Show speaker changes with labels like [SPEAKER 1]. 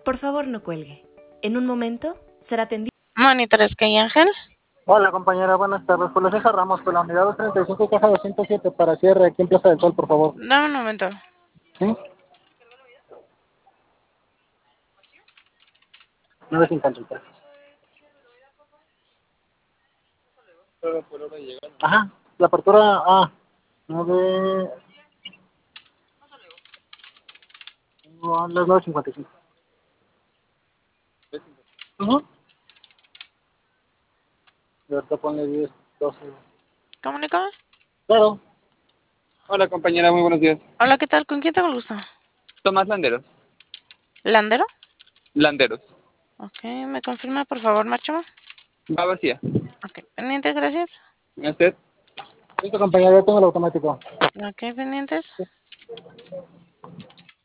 [SPEAKER 1] Por favor, no cuelgue. En un momento será atendido.
[SPEAKER 2] Monitores que hay, Ángel.
[SPEAKER 3] Hola compañera, buenas tardes. Por la Ceja Ramos, por la unidad 235, caja 207 para cierre aquí en Plaza del Sol, por favor.
[SPEAKER 2] Dame un momento.
[SPEAKER 3] ¿Sí? 953. Ajá, la apertura A. 9... No, las 9:55. Ajá. Y ahorita ponle 10, 12.
[SPEAKER 2] Comunícame.
[SPEAKER 3] Claro.
[SPEAKER 4] Hola compañera, muy buenos días.
[SPEAKER 2] Hola, ¿qué tal? ¿Con quién tengo el gusto?
[SPEAKER 4] Tomás Landeros.
[SPEAKER 2] ¿Landero?
[SPEAKER 4] Landeros.
[SPEAKER 2] Ok, ¿me confirma, por favor, Marchamo?
[SPEAKER 4] Va vacía.
[SPEAKER 2] Ok, pendiente, gracias.
[SPEAKER 4] ¿A usted?
[SPEAKER 3] Listo compañera, ya tengo el automático.
[SPEAKER 2] Ok, pendientes.